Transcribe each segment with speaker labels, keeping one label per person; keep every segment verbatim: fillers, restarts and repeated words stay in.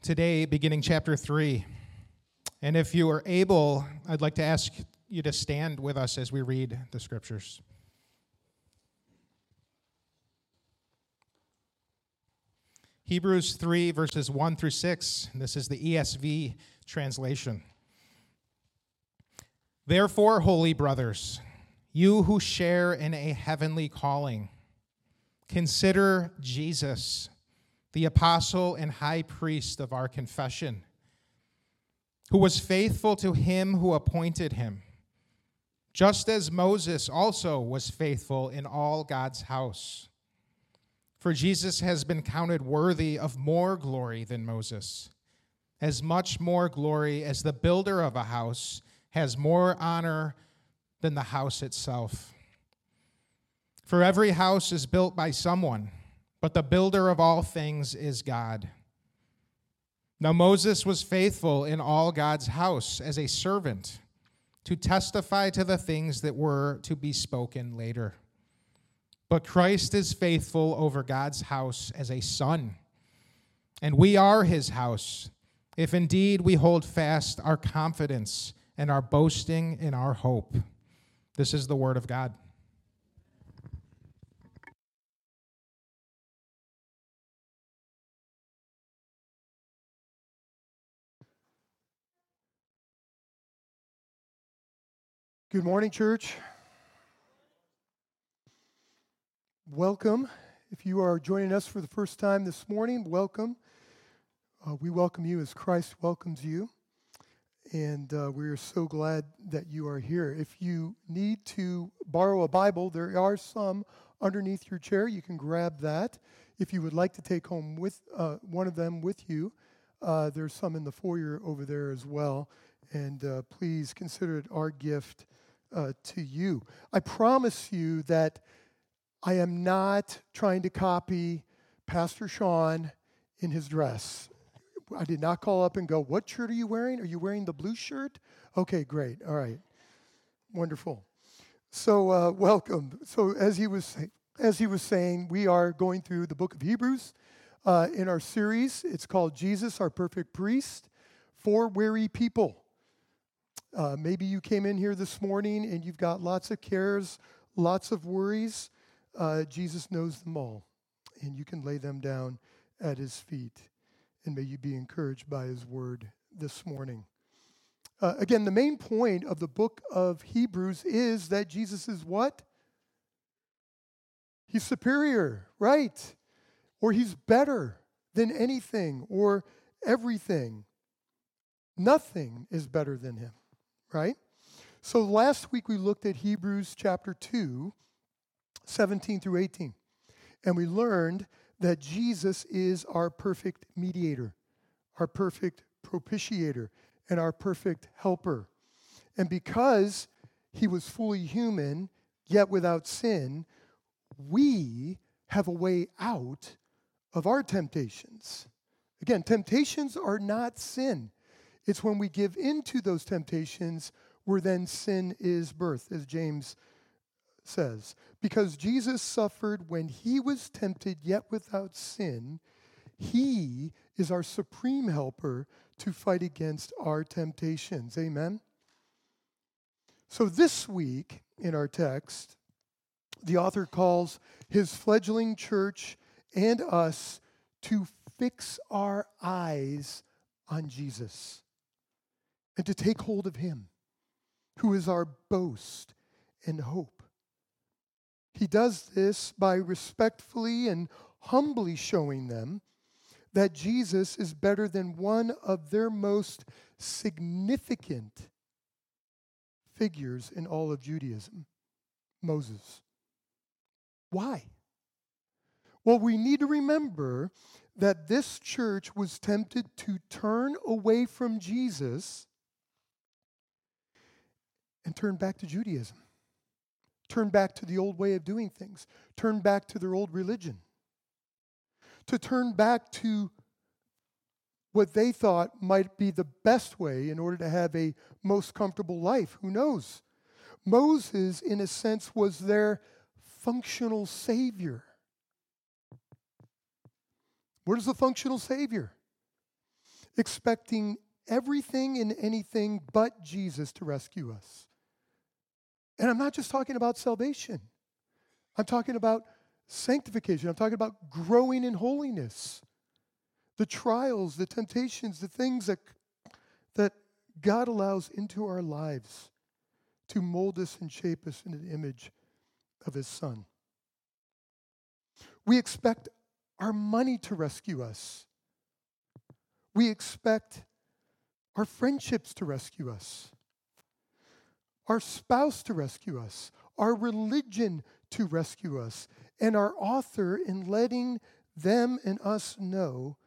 Speaker 1: today, beginning chapter three. And if you are able, I'd like to ask you to stand with us as we read the scriptures. Hebrews three, verses one through six. This is the E S V translation. Therefore, holy brothers, you who share in a heavenly calling, consider Jesus, the apostle and high priest of our confession, who was faithful to him who appointed him, just as Moses also was faithful in all God's house. For Jesus has been counted worthy of more glory than Moses, as much more glory as the builder of a house has more honor than the house itself. For every house is built by someone, but the builder of all things is God. Now Moses was faithful in all God's house as a servant to testify to the things that were to be spoken later. But Christ is faithful over God's house as a son, and we are his house, if indeed we hold fast our confidence and our boasting in our hope. This is the word of God.
Speaker 2: Good morning, church. Welcome. If you are joining us for the first time this morning, welcome. Uh, we welcome you as Christ welcomes you, and uh, we are so glad that you are here. If you need to borrow a Bible, there are some underneath your chair. You can grab that. If you would like to take home with uh, one of them with you, uh, there's some in the foyer over there as well, and uh, please consider it our gift uh, to you. I promise you that I am not trying to copy Pastor Sean in his dress. I did not call up and go, "What shirt are you wearing? Are you wearing the blue shirt?" Okay, great. All right. Wonderful. So uh, welcome. So as he was as he was saying, we are going through the book of Hebrews uh, in our series. It's called Jesus, Our Perfect Priest for Weary People. Uh, maybe you came in here this morning and you've got lots of cares, lots of worries. Uh, Jesus knows them all, and you can lay them down at his feet. And may you be encouraged by his word this morning. Uh, again, the main point of the book of Hebrews is that Jesus is what? He's superior, right? Or he's better than anything or everything. Nothing is better than him, right? So last week we looked at Hebrews chapter two, seventeen through eighteen. And we learned that Jesus is our perfect mediator, our perfect propitiator, and our perfect helper. And because he was fully human, yet without sin, we have a way out of our temptations. Again, temptations are not sin. It's when we give into those temptations where then sin is birthed, as James says. Because Jesus suffered when he was tempted, yet without sin, he is our supreme helper to fight against our temptations. Amen? So this week in our text, the author calls his fledgling church and us to fix our eyes on Jesus and to take hold of him, who is our boast and hope. He does this by respectfully and humbly showing them that Jesus is better than one of their most significant figures in all of Judaism, Moses. Why? Well, we need to remember that this church was tempted to turn away from Jesus and turn back to Judaism. Turn back to the old way of doing things. Turn back to their old religion. To turn back to what they thought might be the best way in order to have a most comfortable life. Who knows? Moses, in a sense, was their functional savior. What is the functional savior? expecting everything and anything but Jesus to rescue us. And I'm not just talking about salvation. I'm talking about sanctification. I'm talking about growing in holiness. The trials, the temptations, the things that, that God allows into our lives to mold us and shape us into the image of His Son. We expect our money to rescue us. We expect our friendships to rescue us, our spouse to rescue us, our religion to rescue us, and our author in letting them and us know,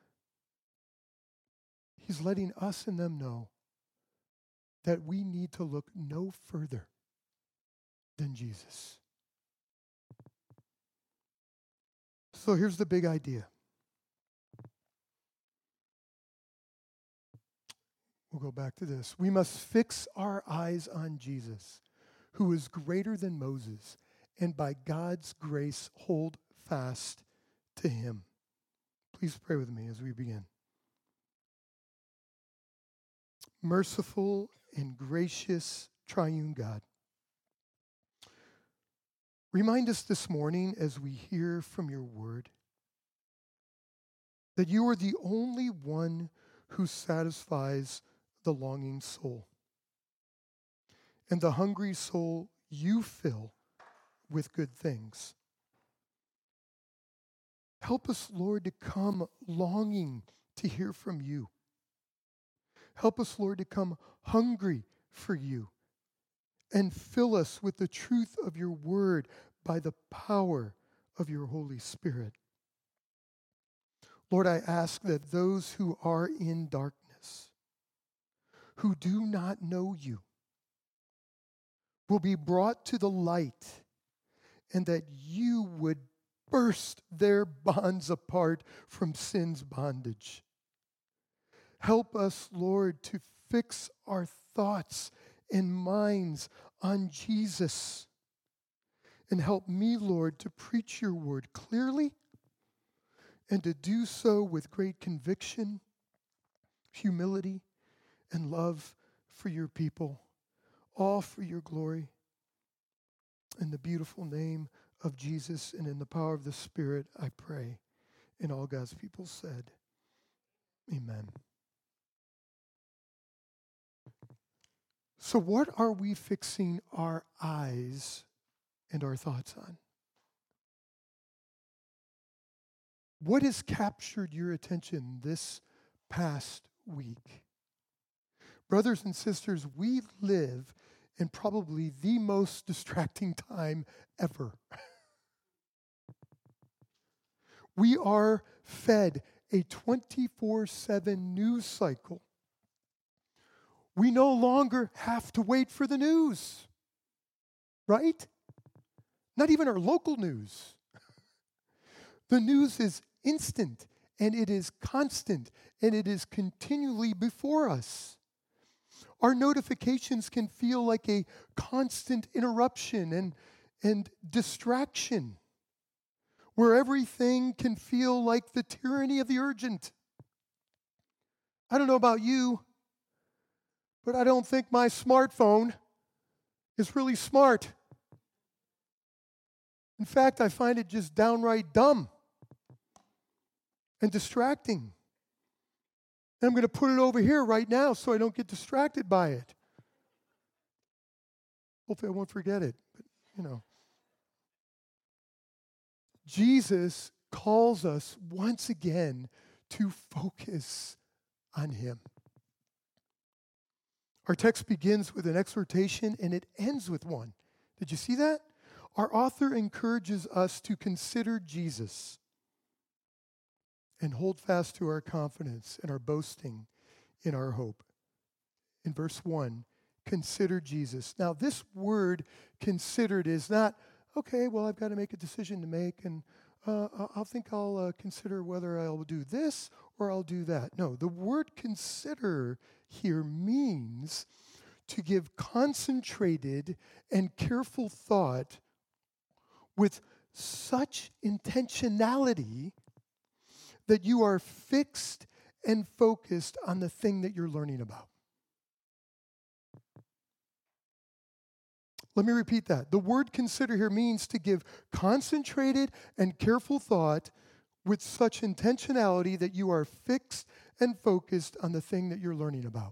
Speaker 2: he's letting us and them know that we need to look no further than Jesus. So here's the big idea. We'll go back to this. We must fix our eyes on Jesus, who is greater than Moses, and by God's grace hold fast to him. Please pray with me as we begin. Merciful and gracious triune God, remind us this morning as we hear from your word that you are the only one who satisfies the longing soul. And the hungry soul you fill with good things. Help us, Lord, to come longing to hear from you. Help us, Lord, to come hungry for you and fill us with the truth of your word by the power of your Holy Spirit. Lord, I ask that those who are in darkness, who do not know you, will be brought to the light, and that you would burst their bonds apart from sin's bondage. Help us, Lord, to fix our thoughts and minds on Jesus. And help me, Lord, to preach your word clearly and to do so with great conviction, humility, and love for your people, all for your glory. In the beautiful name of Jesus and in the power of the Spirit, I pray. And all God's people said, amen. So what are we fixing our eyes and our thoughts on? What has captured your attention this past week? Brothers and sisters, we live in probably the most distracting time ever. We are fed a twenty-four seven news cycle. We no longer have to wait for the news, right? Not even our local news. The news is instant, and it is constant, and it is continually before us. Our notifications can feel like a constant interruption and, and distraction, where everything can feel like the tyranny of the urgent. I don't know about you, but I don't think my smartphone is really smart. In fact, I find it just downright dumb and distracting. And I'm going to put it over here right now so I don't get distracted by it. Hopefully I won't forget it, but you know. Jesus calls us once again to focus on him. Our text begins with an exhortation and it ends with one. Did you see that? Our author encourages us to consider Jesus and hold fast to our confidence and our boasting in our hope. In verse one, consider Jesus. Now, this word considered is not, okay, well, I've got to make a decision to make, and uh, I'll think I'll uh, consider whether I'll do this or I'll do that. No, the word consider here means to give concentrated and careful thought with such intentionality that you are fixed and focused on the thing that you're learning about. Let me repeat that. The word consider here means to give concentrated and careful thought with such intentionality that you are fixed and focused on the thing that you're learning about.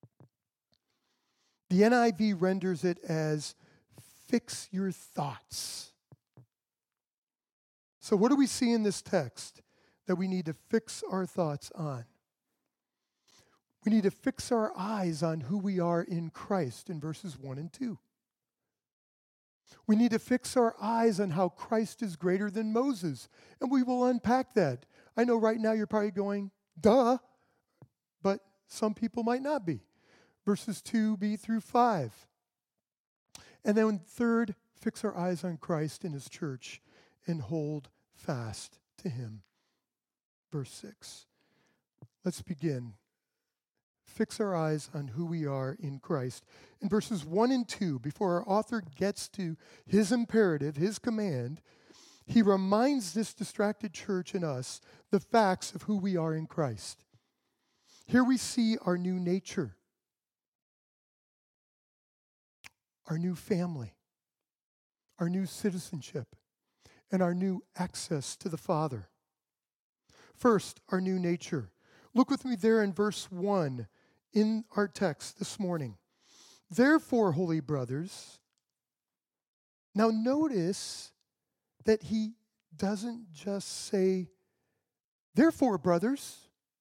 Speaker 2: The N I V renders it as fix your thoughts. So what do we see in this text that we need to fix our thoughts on? We need to fix our eyes on who we are in Christ in verses one and two. We need to fix our eyes on how Christ is greater than Moses, and we will unpack that. I know right now you're probably going, duh, but some people might not be. Verses two b through five. And then third, fix our eyes on Christ and his church and hold fast to him. Verse six. Let's begin. Fix our eyes on who we are in Christ. In verses one and two, before our author gets to his imperative, his command, he reminds this distracted church and us the facts of who we are in Christ. Here we see our new nature, our new family, our new citizenship, and our new access to the Father. First, our new nature. Look with me there in verse one in our text this morning. Therefore, holy brothers, now notice that he doesn't just say, therefore, brothers.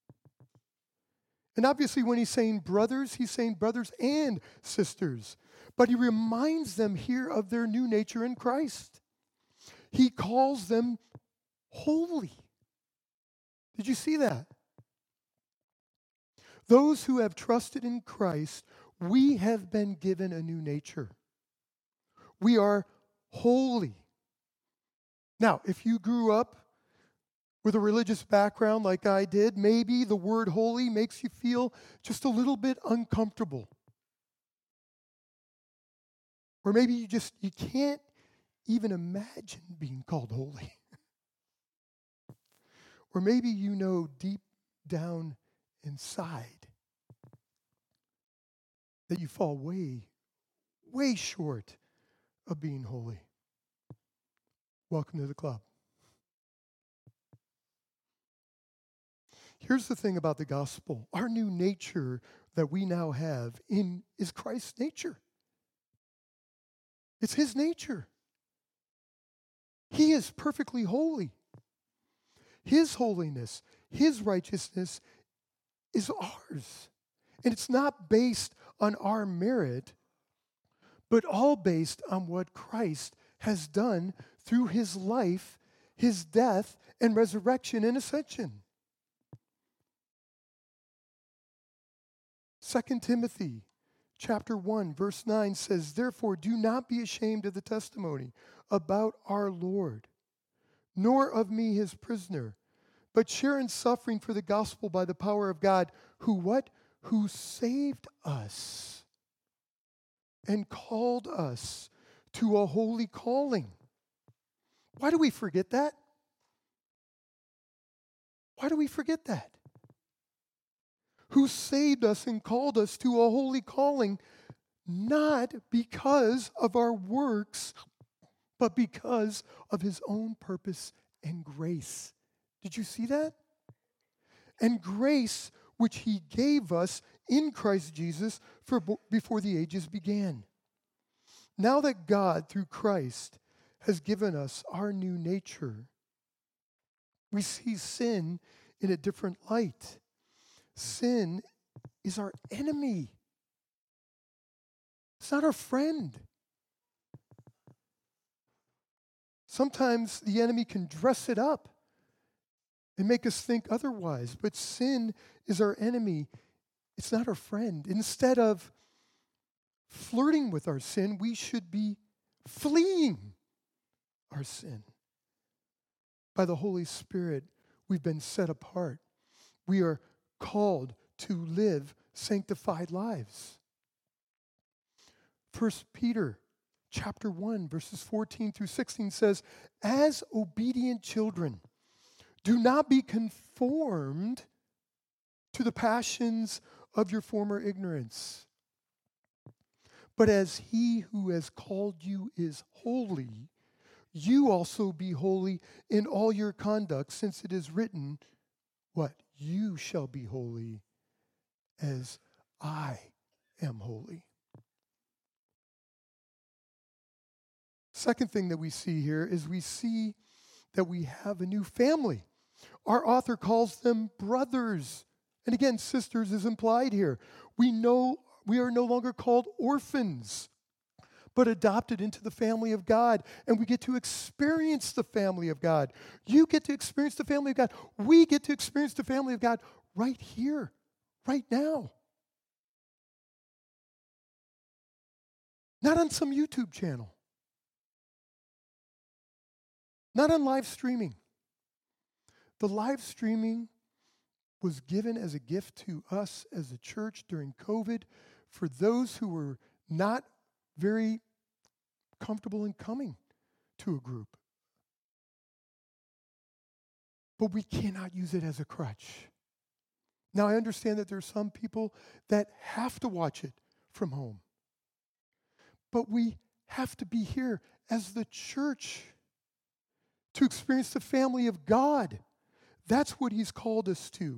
Speaker 2: And obviously, when he's saying brothers, he's saying brothers and sisters. But he reminds them here of their new nature in Christ. He calls them holy. Did you see that? Those who have trusted in Christ, we have been given a new nature. We are holy. Now, if you grew up with a religious background like I did, maybe the word holy makes you feel just a little bit uncomfortable. Or maybe you just, you can't even imagine being called holy. Or maybe you know deep down inside that you fall way, way short of being holy. Welcome to the club. Here's the thing about the gospel. Our new nature that we now have in is Christ's nature. It's his nature. He is perfectly holy. His holiness, his righteousness is ours. And it's not based on our merit, but all based on what Christ has done through his life, his death, and resurrection and ascension. Second Timothy chapter one, verse nine says, therefore, do not be ashamed of the testimony about our Lord, nor of me his prisoner, but share in suffering for the gospel by the power of God, who what? Who saved us and called us to a holy calling. Why do we forget that? Why do we forget that? Who saved us and called us to a holy calling, not because of our works, but because of his own purpose and grace. Did you see that? And grace which he gave us in Christ Jesus for before the ages began. Now that God, through Christ, has given us our new nature, we see sin in a different light. Sin is our enemy. It's not our friend. Sometimes the enemy can dress it up and make us think otherwise, but sin is our enemy. It's not our friend. Instead of flirting with our sin, we should be fleeing our sin. By the Holy Spirit, we've been set apart. We are called to live sanctified lives. First Peter chapter one, verses fourteen through sixteen says, as obedient children, do not be conformed to the passions of your former ignorance. But as he who has called you is holy, you also be holy in all your conduct, since it is written, what? You shall be holy as I am holy. Second thing that we see here is we see that we have a new family. Our author calls them brothers. And again, sisters is implied here. We know we are no longer called orphans, but adopted into the family of God. And we get to experience the family of God. You get to experience the family of God. We get to experience the family of God right here, right now. Not on some YouTube channel. Not on live streaming. The live streaming was given as a gift to us as a church during COVID for those who were not very comfortable in coming to a group. But we cannot use it as a crutch. Now, I understand that there are some people that have to watch it from home. But we have to be here as the church to experience the family of God. That's what he's called us to.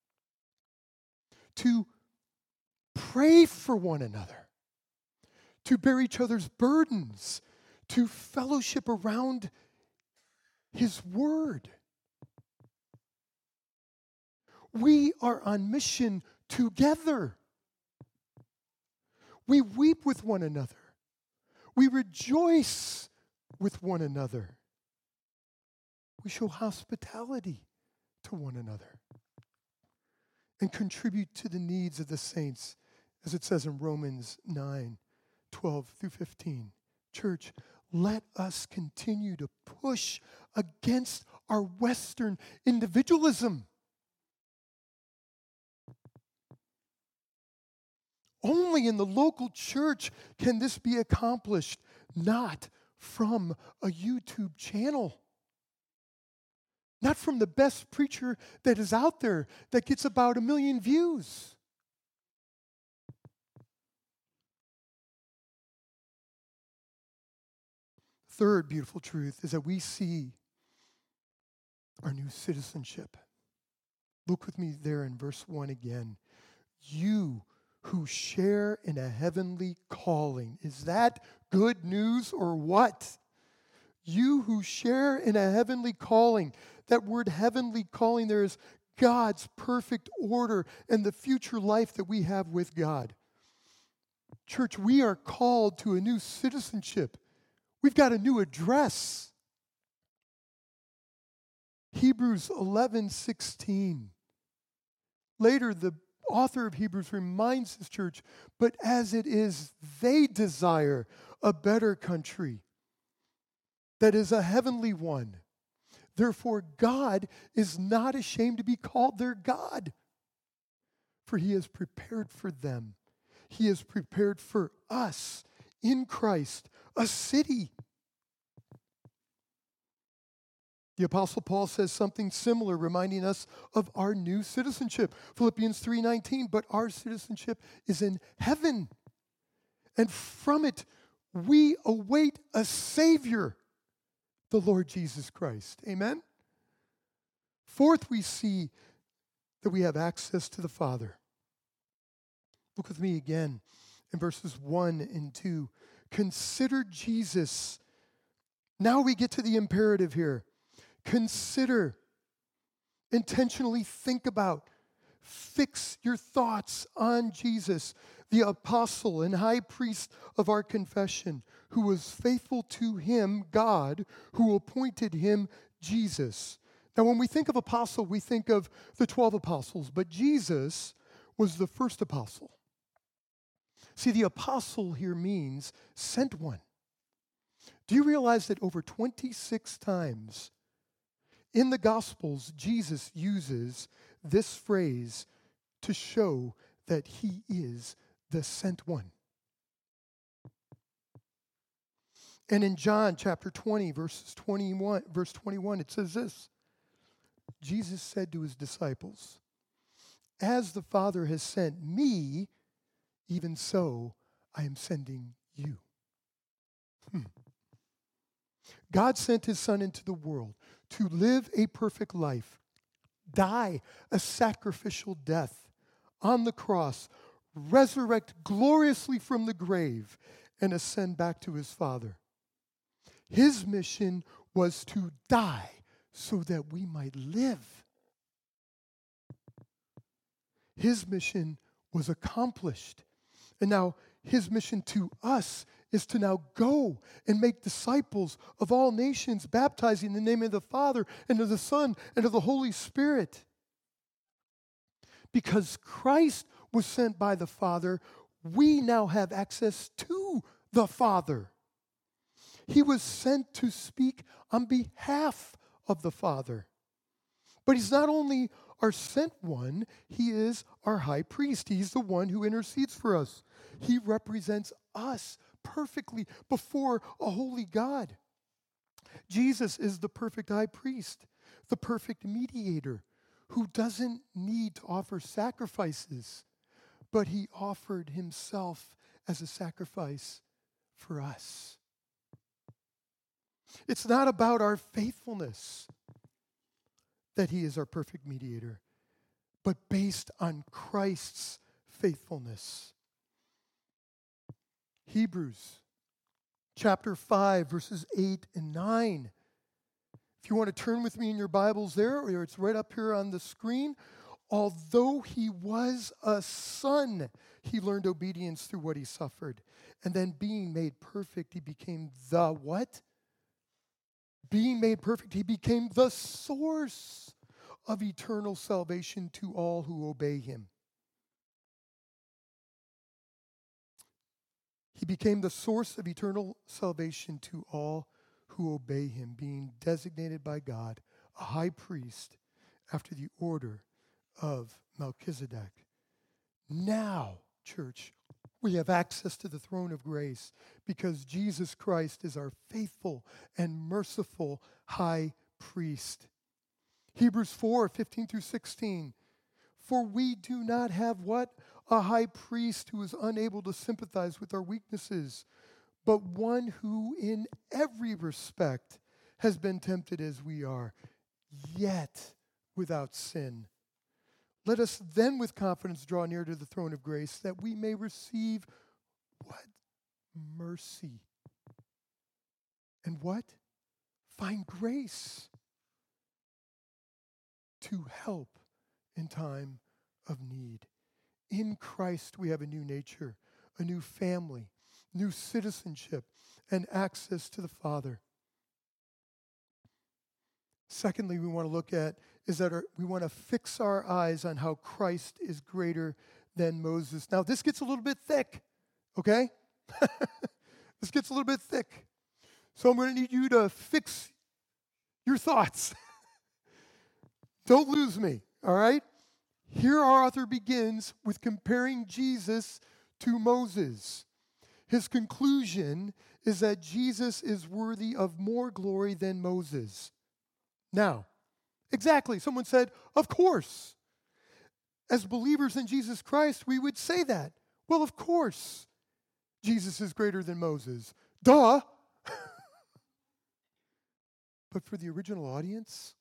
Speaker 2: To pray for one another, to bear each other's burdens, to fellowship around his word. We are on mission together. We weep with one another. We rejoice with one another. We show hospitality to one another and contribute to the needs of the saints, as it says in Romans nine, twelve through fifteen. Church, let us continue to push against our Western individualism. Only in the local church can this be accomplished, not from a YouTube channel. Not from the best preacher that is out there that gets about a million views. Third beautiful truth is that we see our new citizenship. Look with me there in verse one again. You who share in a heavenly calling. Is that good news or what? You who share in a heavenly calling. That word heavenly calling there is God's perfect order and the future life that we have with God. Church, we are called to a new citizenship. We've got a new address. Hebrews eleven sixteen. Later, the author of Hebrews reminds his church, but as it is, they desire a better country that is a heavenly one. Therefore, God is not ashamed to be called their God, for he has prepared for them. He has prepared for us in Christ a city. The Apostle Paul says something similar, reminding us of our new citizenship. Philippians three nineteen, but our citizenship is in heaven. And from it, we await a Savior, the Lord Jesus Christ. Amen? Fourth, we see that we have access to the Father. Look with me again in verses one and two. Consider Jesus. Now we get to the imperative here. Consider, intentionally think about, fix your thoughts on Jesus, the apostle and high priest of our confession, who was faithful to him, God, who appointed him, Jesus. Now, when we think of apostle, we think of the twelve apostles, but Jesus was the first apostle. See, the apostle here means sent one. Do you realize that over twenty-six times in the Gospels, Jesus uses this phrase to show that he is the sent one? And in John chapter twenty, verses twenty-one, verse twenty-one, it says this. Jesus said to his disciples, As the Father has sent me, even so I am sending you. Hmm. God sent his Son into the world to live a perfect life, die a sacrificial death on the cross, resurrect gloriously from the grave, and ascend back to his Father. His mission was to die so that we might live. His mission was accomplished. And now his mission to us is to now go and make disciples of all nations, baptizing in the name of the Father and of the Son and of the Holy Spirit. Because Christ was sent by the Father, we now have access to the Father. He was sent to speak on behalf of the Father. But he's not only our sent one, he is our high priest. He's the one who intercedes for us. He represents us perfectly before a holy God. Jesus is the perfect high priest, the perfect mediator, who doesn't need to offer sacrifices, but he offered himself as a sacrifice for us. It's not about our faithfulness that he is our perfect mediator, but based on Christ's faithfulness. Hebrews chapter five, verses eight and nine. If you want to turn with me in your Bibles there, or it's right up here on the screen. Although he was a son, he learned obedience through what he suffered. And then being made perfect, he became the what? Being made perfect, he became the source of eternal salvation to all who obey him. He became the source of eternal salvation to all who obey him, being designated by God a high priest after the order of Melchizedek. Now, church, we have access to the throne of grace because Jesus Christ is our faithful and merciful high priest. Hebrews four, fifteen through sixteen. For we do not have what? A high priest who is unable to sympathize with our weaknesses, but one who in every respect has been tempted as we are, yet without sin. Let us then with confidence draw near to the throne of grace that we may receive what? Mercy. And what? Find grace to help in time of need. In Christ we have a new nature, a new family, new citizenship, and access to the Father. Secondly, we want to look at is that our, we want to fix our eyes on how Christ is greater than Moses. Now, this gets a little bit thick, okay? This gets a little bit thick. So I'm going to need you to fix your thoughts. Don't lose me, all right? Here our author begins with comparing Jesus to Moses. His conclusion is that Jesus is worthy of more glory than Moses. Now, exactly, someone said, of course. As believers in Jesus Christ, we would say that. Well, of course, Jesus is greater than Moses. Duh. But for the original audience,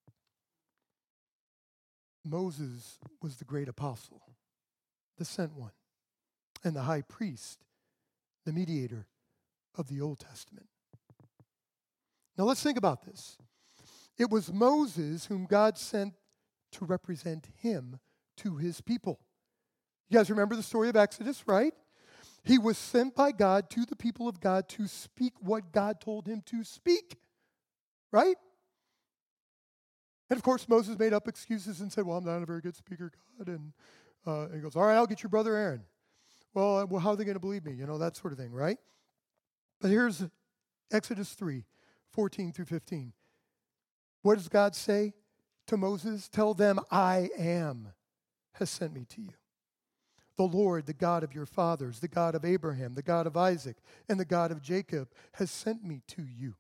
Speaker 2: Moses was the great apostle, the sent one, and the high priest, the mediator of the Old Testament. Now let's think about this. It was Moses whom God sent to represent him to his people. You guys remember the story of Exodus, right? He was sent by God to the people of God to speak what God told him to speak, right? And of course, Moses made up excuses and said, well, I'm not a very good speaker, God. And, uh, and he goes, all right, I'll get your brother Aaron. Well, uh, well how are they going to believe me? You know, that sort of thing, right? But here's Exodus three, fourteen through fifteen. What does God say to Moses? Tell them, I am has sent me to you. The Lord, the God of your fathers, the God of Abraham, the God of Isaac, and the God of Jacob has sent me to you.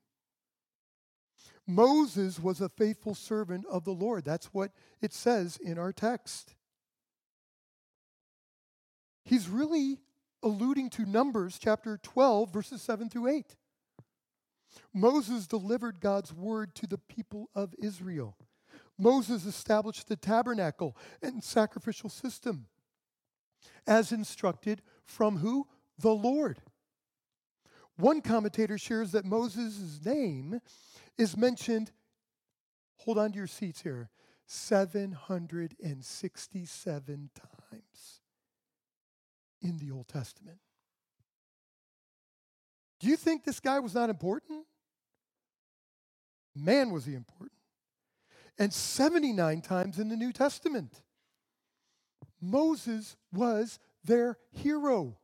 Speaker 2: Moses was a faithful servant of the Lord. That's what it says in our text. he's really alluding to Numbers chapter twelve, verses seven through eight. Moses delivered God's word to the people of Israel. Moses established the tabernacle and sacrificial system as instructed from who? The Lord. One commentator shares that Moses' name is mentioned, hold on to your seats here, seven hundred sixty-seven times in the Old Testament. Do you think this guy was not important? Man, was he important. And seventy-nine times in the New Testament. Moses was their hero.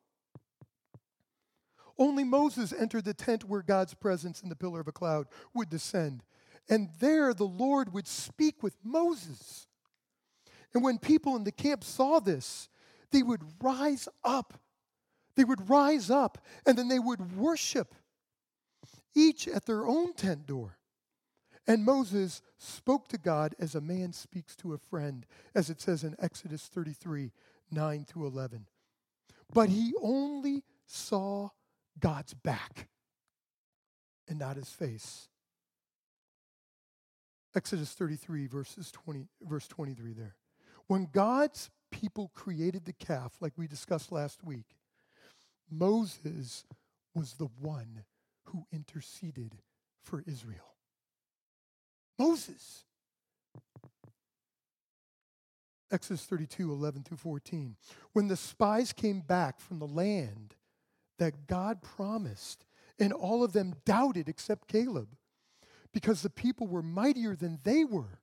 Speaker 2: Only Moses entered the tent where God's presence in the pillar of a cloud would descend. And there the Lord would speak with Moses. And when people in the camp saw this, they would rise up. They would rise up, and then they would worship, each at their own tent door. And Moses spoke to God as a man speaks to a friend, as it says in Exodus thirty-three, nine through eleven. But he only saw God's back and not his face. Exodus thirty-three, verses twenty, verse twenty-three there. When God's people created the calf, like we discussed last week, Moses was the one who interceded for Israel. Moses. Exodus thirty-two, eleven through fourteen. When the spies came back from the land that God promised, and all of them doubted except Caleb, because the people were mightier than they were,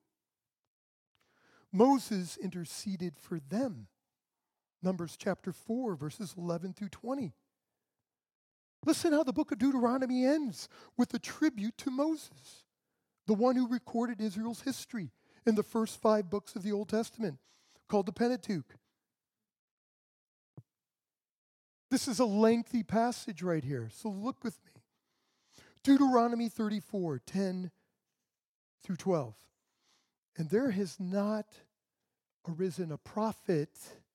Speaker 2: Moses interceded for them. Numbers chapter four, verses eleven through twenty. Listen how the book of Deuteronomy ends with a tribute to Moses, the one who recorded Israel's history in the first five books of the Old Testament, called the Pentateuch. This is a lengthy passage right here, so look with me. Deuteronomy thirty-four, ten through twelve. And there has not arisen a prophet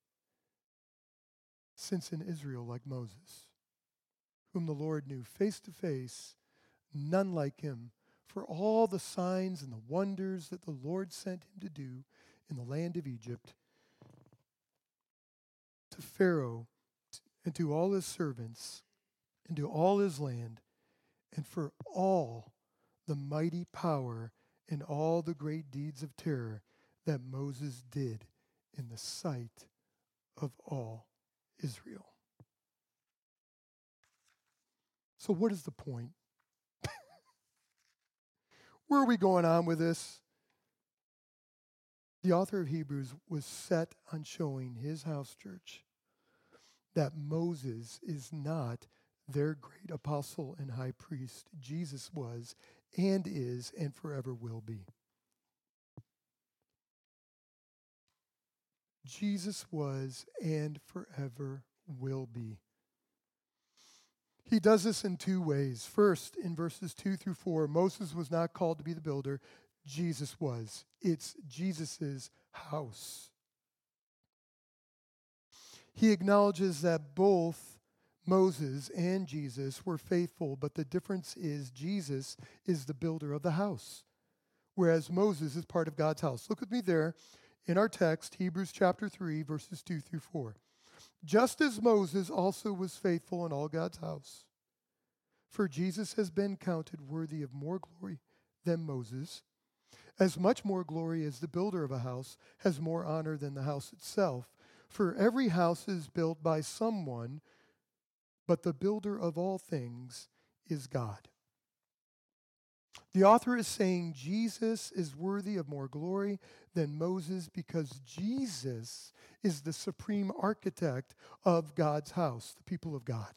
Speaker 2: since in Israel like Moses, whom the Lord knew face to face, none like him, for all the signs and the wonders that the Lord sent him to do in the land of Egypt, to Pharaoh and to all his servants and to all his land, and for all the mighty power and all the great deeds of terror that Moses did in the sight of all Israel. So what is the point? Where are we going on with this? The author of Hebrews was set on showing his house church that Moses is not their great apostle and high priest. Jesus was and is and forever will be. Jesus was and forever will be. He does this in two ways. First, in verses two through four, Moses was not called to be the builder. Jesus was. It's Jesus' house. He acknowledges that both Moses and Jesus were faithful, but the difference is Jesus is the builder of the house, whereas Moses is part of God's house. Look with me there in our text, Hebrews chapter three, verses two through four. Just as Moses also was faithful in all God's house, for Jesus has been counted worthy of more glory than Moses, as much more glory as the builder of a house has more honor than the house itself. For every house is built by someone, but the builder of all things is God. The author is saying Jesus is worthy of more glory than Moses because Jesus is the supreme architect of God's house, the people of God.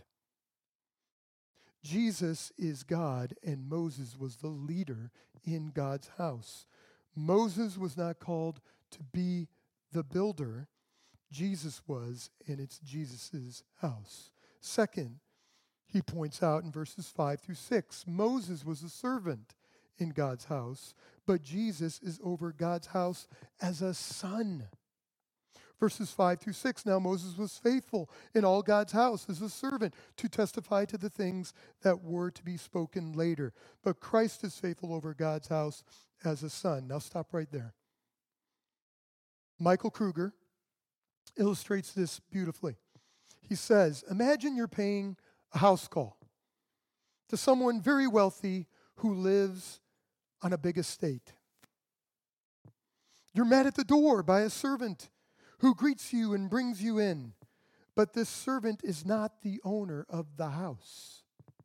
Speaker 2: Jesus is God, and Moses was the leader in God's house. Moses was not called to be the builder. Jesus was, and it's Jesus' house. Second, he points out in verses five through six, Moses was a servant in God's house, but Jesus is over God's house as a son. Verses five through six, now Moses was faithful in all God's house as a servant to testify to the things that were to be spoken later. But Christ is faithful over God's house as a son. Now stop right there. Michael Kruger illustrates this beautifully. He says, imagine you're paying a house call to someone very wealthy who lives on a big estate. You're met at the door by a servant who greets you and brings you in. But this servant is not the owner of the house.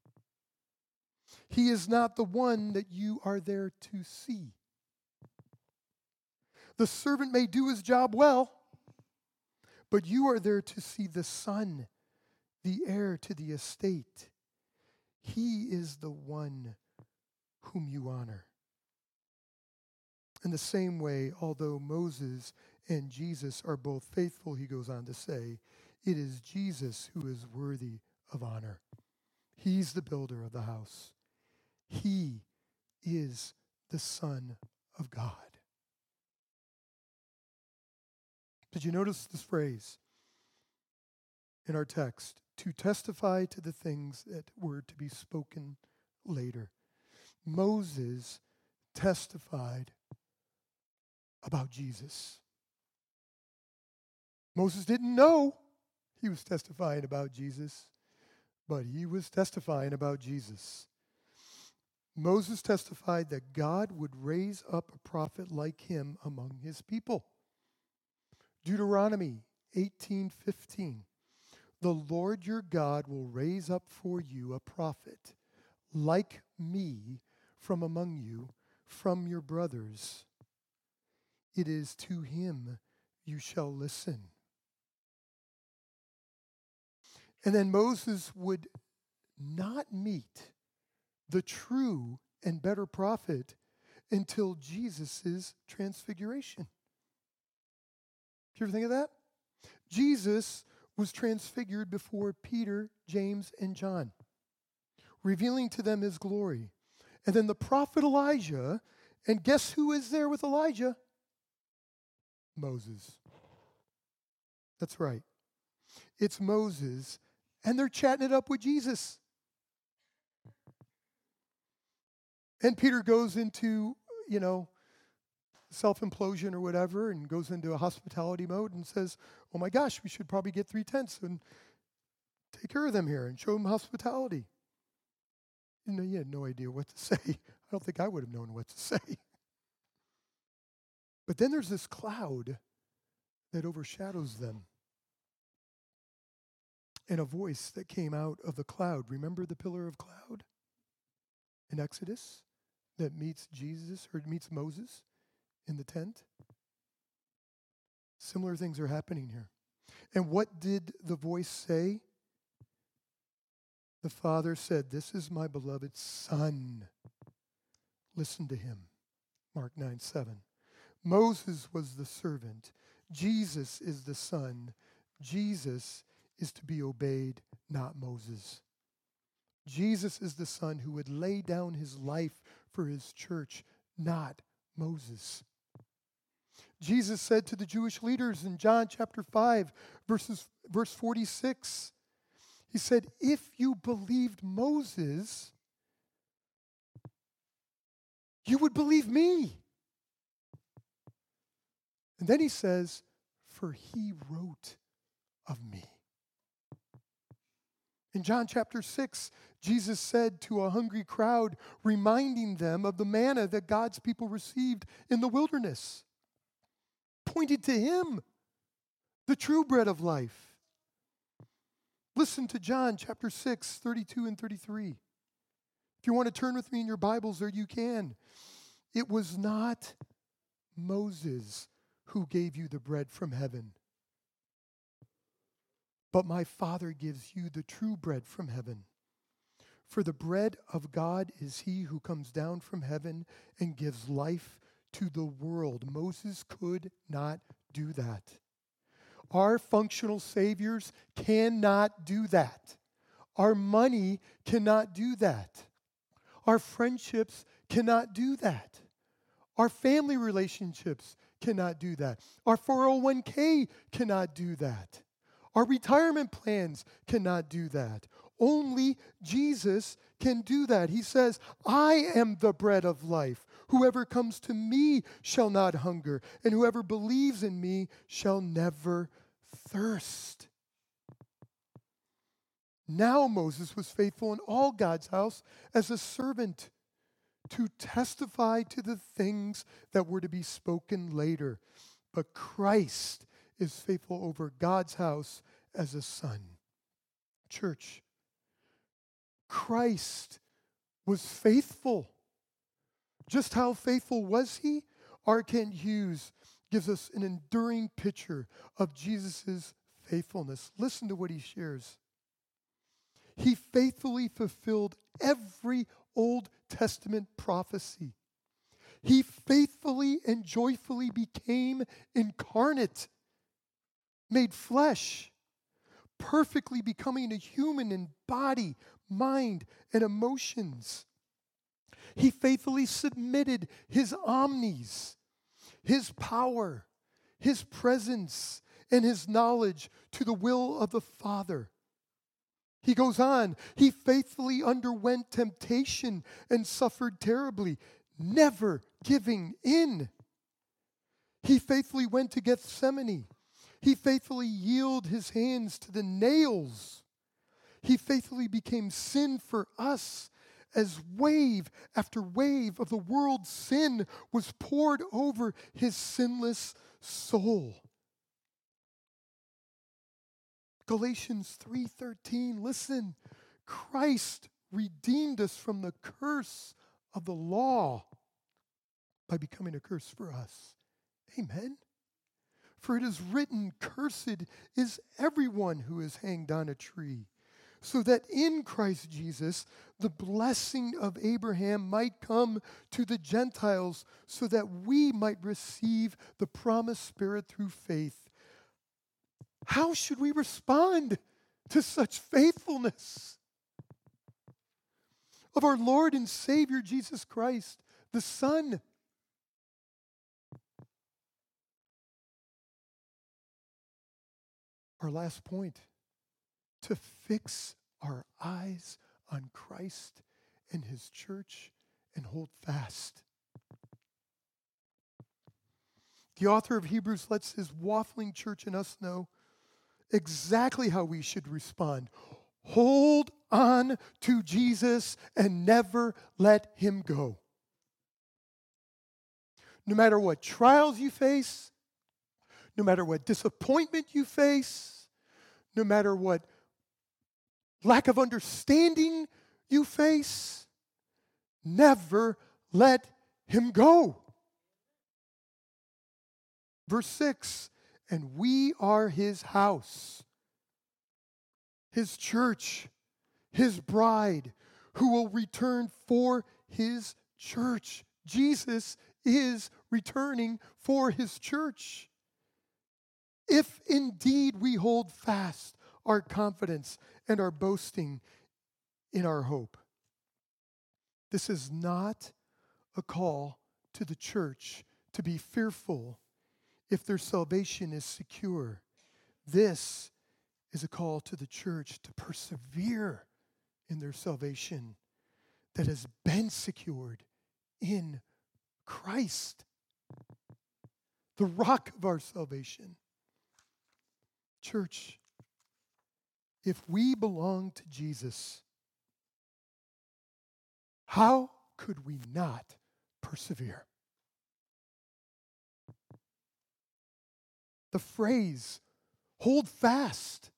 Speaker 2: He is not the one that you are there to see. The servant may do his job well, but you are there to see the son, the heir to the estate. He is the one whom you honor. In the same way, although Moses and Jesus are both faithful, he goes on to say, it is Jesus who is worthy of honor. He's the builder of the house. He is the Son of God. Did you notice this phrase in our text? To testify to the things that were to be spoken later. Moses testified about Jesus. Moses didn't know he was testifying about Jesus, but he was testifying about Jesus. Moses testified that God would raise up a prophet like him among his people. Deuteronomy eighteen fifteen. The Lord your God will raise up for you a prophet like me from among you, from your brothers. It is to him you shall listen. And then Moses would not meet the true and better prophet until Jesus' transfiguration. Do you ever think of that? Jesus was transfigured before Peter, James, and John, revealing to them his glory. And then the prophet Elijah, and guess who is there with Elijah? Moses. That's right. It's Moses, and they're chatting it up with Jesus. And Peter goes into, you know, self-implosion or whatever, and goes into a hospitality mode and says, oh my gosh, we should probably get three tents and take care of them here and show them hospitality. You know, he had no idea what to say. I don't think I would have known what to say. But then there's this cloud that overshadows them. And a voice that came out of the cloud. Remember the pillar of cloud in Exodus that meets Jesus or meets Moses in the tent? Similar things are happening here. And what did the voice say? The Father said, this is my beloved Son. Listen to him. Mark nine seven. Moses was the servant. Jesus is the Son. Jesus is to be obeyed, not Moses. Jesus is the Son who would lay down his life for his church, not Moses. Jesus said to the Jewish leaders in John chapter five, verses, verse forty-six, he said, if you believed Moses, you would believe me. And then he says, for he wrote of me. In John chapter six, Jesus said to a hungry crowd, reminding them of the manna that God's people received in the wilderness, pointed to him, the true bread of life. Listen to John chapter six, thirty-two and thirty-three. If you want to turn with me in your Bibles there, you can. It was not Moses who gave you the bread from heaven, but my Father gives you the true bread from heaven. For the bread of God is he who comes down from heaven and gives life to the world. Moses could not do that. Our functional saviors cannot do that. Our money cannot do that. Our friendships cannot do that. Our family relationships cannot do that. Our four oh one k cannot do that. Our retirement plans cannot do that. Only Jesus can do that. He says, I am the bread of life. Whoever comes to me shall not hunger, and whoever believes in me shall never thirst. Now Moses was faithful in all God's house as a servant to testify to the things that were to be spoken later. But Christ is faithful over God's house as a son. Church, Christ was faithful. Just how faithful was he? R. Kent Hughes gives us an enduring picture of Jesus' faithfulness. Listen to what he shares. He faithfully fulfilled every Old Testament prophecy. He faithfully and joyfully became incarnate, made flesh, perfectly becoming a human in body, mind, and emotions. He faithfully submitted his omnis, his power, his presence, and his knowledge to the will of the Father. He goes on, he faithfully underwent temptation and suffered terribly, never giving in. He faithfully went to Gethsemane. He faithfully yielded his hands to the nails. He faithfully became sin for us as wave after wave of the world's sin was poured over his sinless soul. Galatians three thirteen, listen, Christ redeemed us from the curse of the law by becoming a curse for us. Amen. For it is written, cursed is everyone who is hanged on a tree, so that in Christ Jesus the blessing of Abraham might come to the Gentiles, so that we might receive the promised Spirit through faith. How should we respond to such faithfulness of our Lord and Savior Jesus Christ, the Son? Our last point, to fix our eyes on Christ and his church and hold fast. The author of Hebrews lets his waffling church and us know exactly how we should respond. Hold on to Jesus and never let him go. No matter what trials you face, no matter what disappointment you face, no matter what lack of understanding you face, never let him go. Verse six, and we are his house, his church, his bride, who will return for his church. Jesus is returning for his church. If indeed we hold fast our confidence and our boasting in our hope. This is not a call to the church to be fearful if their salvation is secure. This is a call to the church to persevere in their salvation that has been secured in Christ, the rock of our salvation. Church, if we belong to Jesus, how could we not persevere? The phrase, hold fast,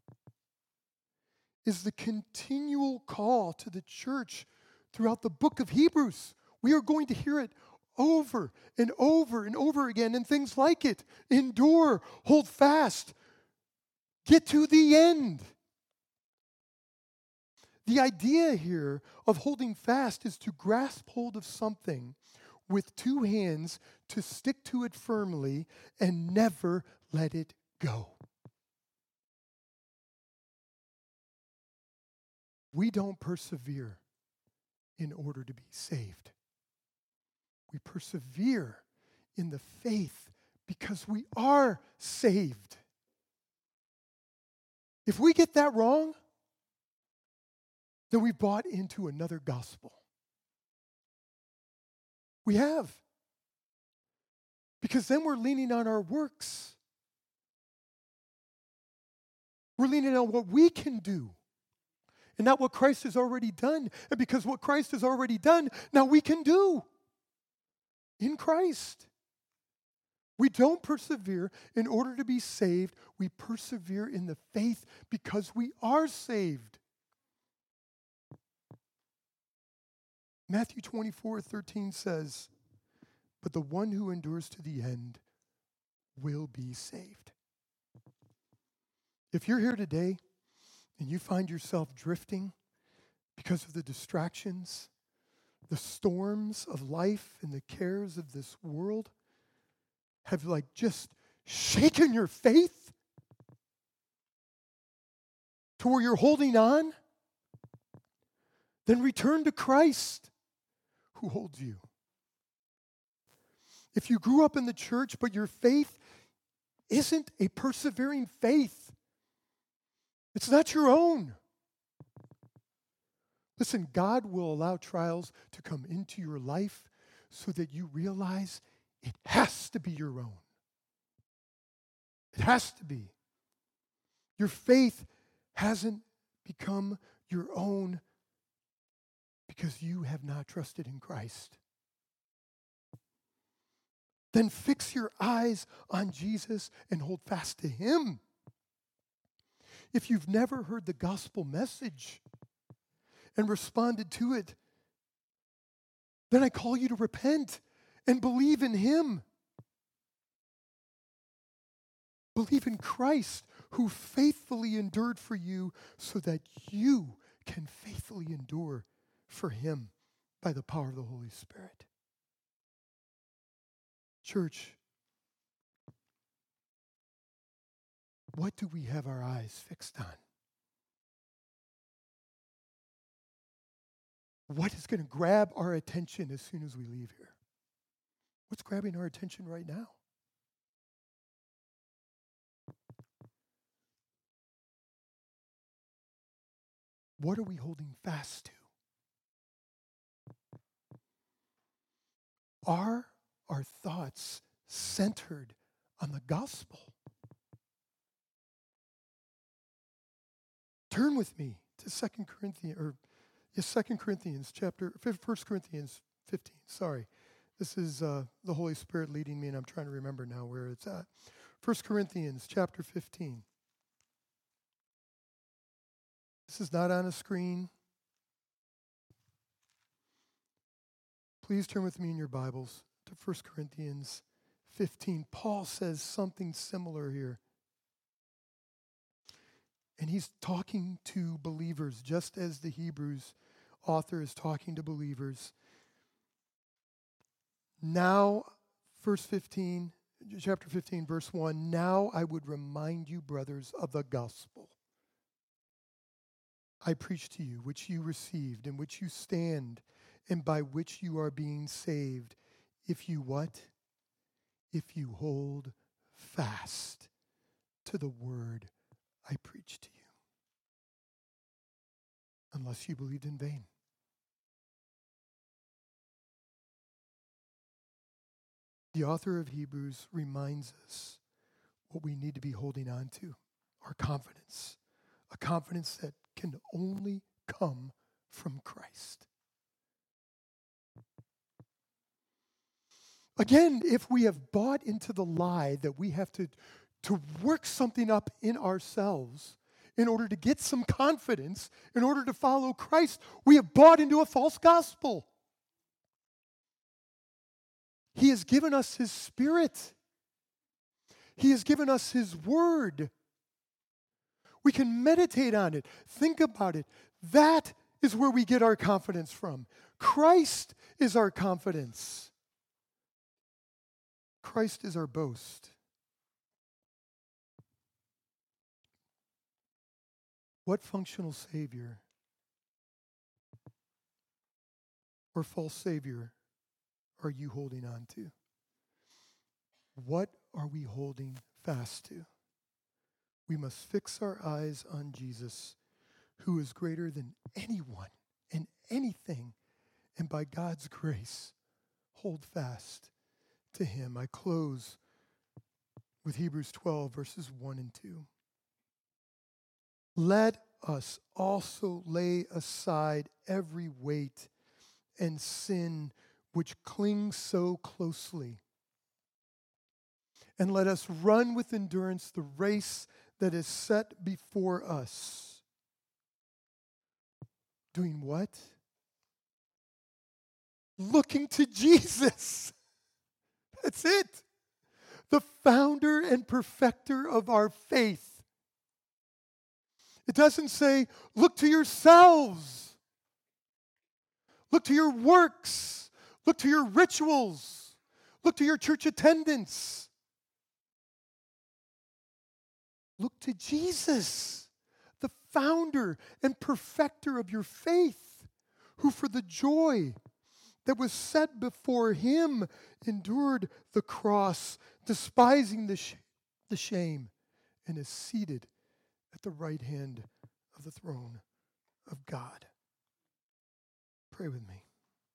Speaker 2: is the continual call to the church throughout the book of Hebrews. We are going to hear it over and over and over again, and things like it. Endure, hold fast, get to the end. The idea here of holding fast is to grasp hold of something with two hands, to stick to it firmly and never let it go. We don't persevere in order to be saved. We persevere in the faith because we are saved. If we get that wrong, then we bought into another gospel. We have. Because then we're leaning on our works. We're leaning on what we can do and not what Christ has already done. And because what Christ has already done, now we can do in Christ. We don't persevere in order to be saved. We persevere in the faith because we are saved. Matthew twenty-four thirteen says, "But the one who endures to the end will be saved." If you're here today and you find yourself drifting because of the distractions, the storms of life, and the cares of this world have like just shaken your faith to where you're holding on, then return to Christ who holds you. If you grew up in the church, but your faith isn't a persevering faith, it's not your own. Listen, God will allow trials to come into your life so that you realize it has to be your own. It has to be. Your faith hasn't become your own because you have not trusted in Christ. Then fix your eyes on Jesus and hold fast to Him. If you've never heard the gospel message and responded to it, then I call you to repent and believe in Him. Believe in Christ who faithfully endured for you so that you can faithfully endure for Him by the power of the Holy Spirit. Church, what do we have our eyes fixed on? What is going to grab our attention as soon as we leave here? What's grabbing our attention right now? What are we holding fast to? Are our thoughts centered on the gospel? Turn with me to Second Corinthians, or yes, Second Corinthians chapter, First Corinthians fifteen. Sorry, this is uh, the Holy Spirit leading me, and I'm trying to remember now where it's at. First Corinthians chapter fifteen. This is not on a screen. Please turn with me in your Bibles to First Corinthians fifteen. Paul says something similar here. And he's talking to believers, just as the Hebrews author is talking to believers. Now, verse fifteen, chapter fifteen, verse one, "Now I would remind you, brothers, of the gospel I preached to you, which you received, in which you stand, and by which you are being saved, if you what? If you hold fast to the word I preached to you. Unless you believed in vain." The author of Hebrews reminds us what we need to be holding on to, our confidence, a confidence that can only come from Christ. Again, if we have bought into the lie that we have to, to work something up in ourselves in order to get some confidence, in order to follow Christ, we have bought into a false gospel. He has given us His Spirit. He has given us His Word. We can meditate on it, think about it. That is where we get our confidence from. Christ is our confidence. Christ is our boast. What functional Savior or false Savior are you holding on to? What are we holding fast to? We must fix our eyes on Jesus, who is greater than anyone and anything, and by God's grace, hold fast to him. I close with Hebrews twelve, verses one and two. Let us also lay aside every weight and sin which clings so closely, and let us run with endurance the race that is set before us. Doing what? Looking to Jesus. That's it. The founder and perfecter of our faith. It doesn't say, look to yourselves. Look to your works. Look to your rituals. Look to your church attendance. Look to Jesus, the founder and perfecter of your faith, who for the joy that was set before him endured the cross, despising the, sh- the shame, and is seated at the right hand of the throne of God. Pray with me.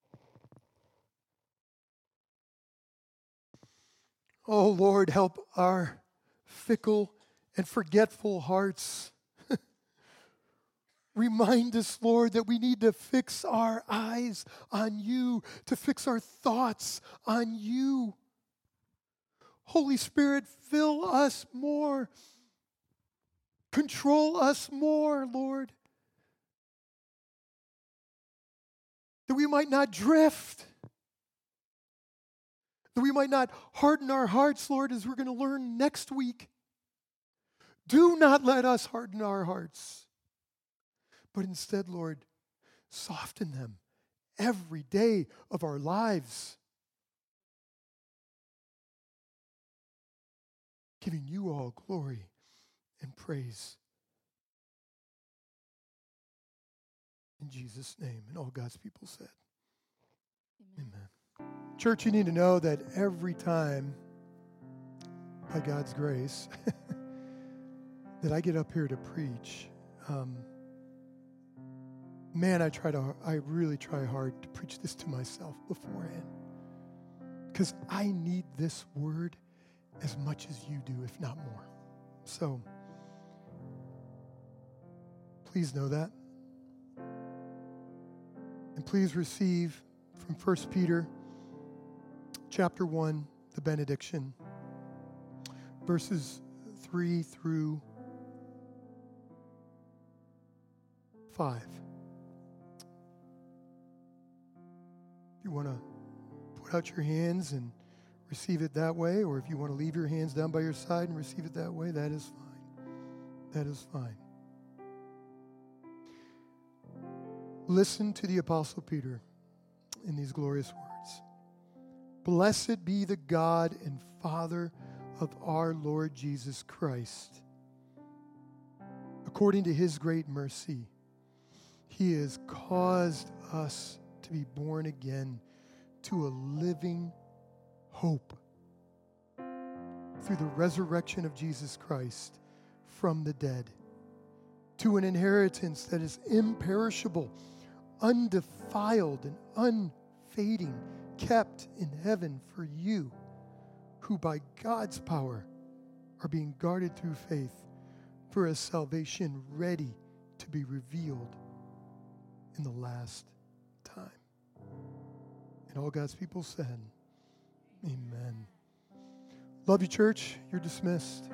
Speaker 2: Oh Lord, help our fickle and forgetful hearts. Remind us, Lord, that we need to fix our eyes on you, to fix our thoughts on you. Holy Spirit, fill us more. Control us more, Lord. That we might not drift. That we might not harden our hearts, Lord, as we're going to learn next week. Do not let us harden our hearts. But instead, Lord, soften them every day of our lives. Giving you all glory and praise. In Jesus' name. And all God's people said, Amen. Amen. Church, you need to know that every time, by God's grace, that I get up here to preach, um, man, I try to, I really try hard to preach this to myself beforehand. Because I need this word as much as you do, if not more. So, please know that. And please receive from First Peter chapter one, the benediction, verses three through five. If you want to put out your hands and receive it that way, or if you want to leave your hands down by your side and receive it that way, that is fine. That is fine. Listen to the Apostle Peter in these glorious words. Blessed be the God and Father of our Lord Jesus Christ. According to his great mercy, he has caused us to be born again to a living hope through the resurrection of Jesus Christ from the dead, to an inheritance that is imperishable, undefiled, and unfading, kept in heaven for you, who by God's power are being guarded through faith for a salvation ready to be revealed in the last time. And all God's people said, Amen. Love you, church. You're dismissed.